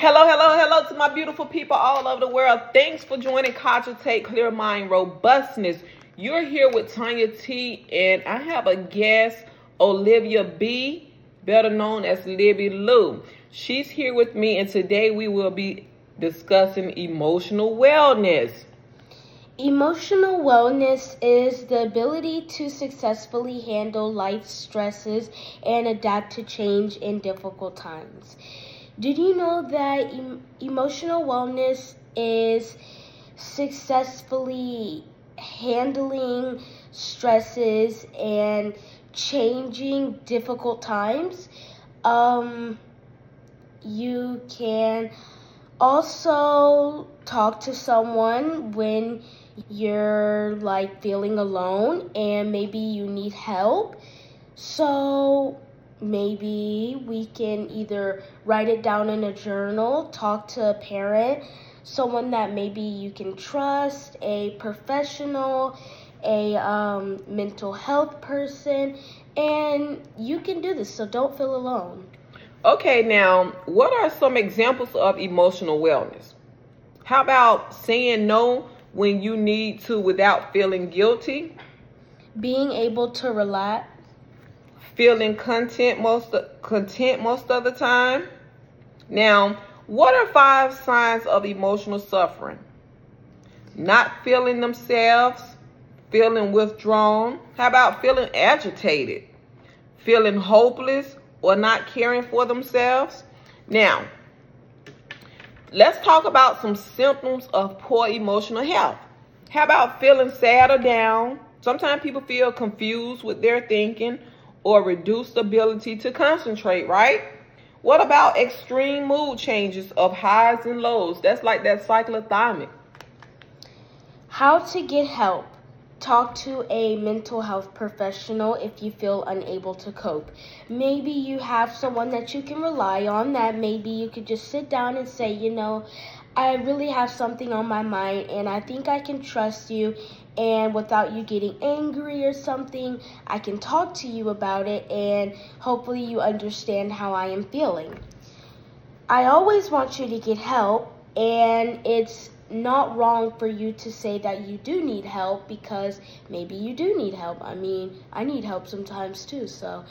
Hello, hello, hello to my beautiful people all over the world. Thanks for joining Cogitate Clear Mind Robustness. You're here with Tanya T, and I have a guest, Olivia B, better known as Libby Lou. She's here with me, and today we will be discussing emotional wellness. Emotional wellness is the ability to successfully handle life's stresses and adapt to change in difficult times. Did you know that emotional wellness is successfully handling stresses and changing difficult times? You can also talk to someone when you're feeling alone and maybe you need help. So maybe we can either write it down in a journal, talk to a parent, someone that maybe you can trust, a professional, a mental health person, and you can do this, so don't feel alone. Okay, now, what are some examples of emotional wellness? How about saying no when you need to without feeling guilty? Being able to relax. Feeling content most of the time. Now, what are 5 signs of emotional suffering? Not feeling themselves, feeling withdrawn. How about feeling agitated, feeling hopeless, or not caring for themselves? Now, let's talk about some symptoms of poor emotional health. How about feeling sad or down? Sometimes people feel confused with their thinking or reduced ability to concentrate, right? What about extreme mood changes of highs and lows? That's like that cyclothymic. How to get help. Talk to a mental health professional if you feel unable to cope. Maybe you have someone that you can rely on, that maybe you could just sit down and say, I really have something on my mind and I think I can trust you, and without you getting angry or something, I can talk to you about it and hopefully you understand how I am feeling. I always want you to get help, and it's not wrong for you to say that you do need help, because maybe you do need help. I mean, I need help sometimes too, so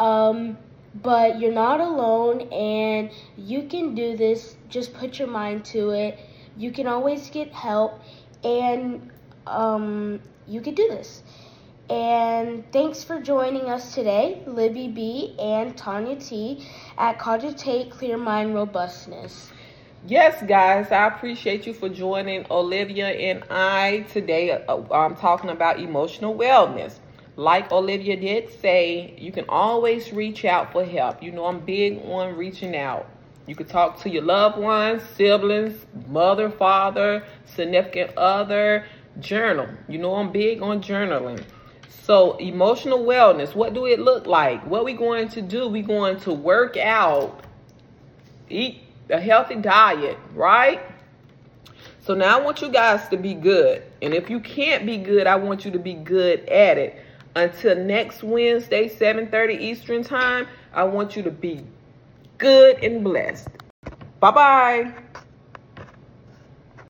but you're not alone and you can do this. Just put your mind to it. You can always get help, and you can do this. And thanks for joining us today, Libby B and Tanya T at Cogitate Clear Mind Robustness. Yes, guys, I appreciate you for joining Olivia and I today. I'm talking about emotional wellness. Like Olivia did say, you can always reach out for help. I'm big on reaching out. You can talk to your loved ones, siblings, mother, father, significant other. Journal. I'm big on journaling. So emotional wellness, what do it look like? What we going to do? We're going to work out, eat a healthy diet, right? So now I want you guys to be good. And if you can't be good, I want you to be good at it. Until next Wednesday, 7:30 Eastern Time, I want you to be good and blessed. Bye-bye.